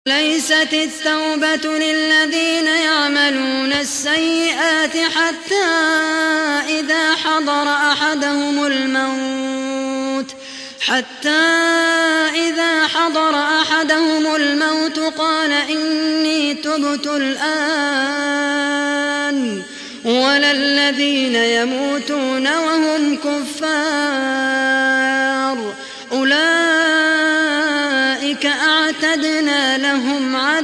ليست التوبة للذين يعملون السيئات حتى إذا حضر أحدهم الموت قال إني تبت الآن ولا الذين يموتون وهم كفار أولئك أعتدنا لهم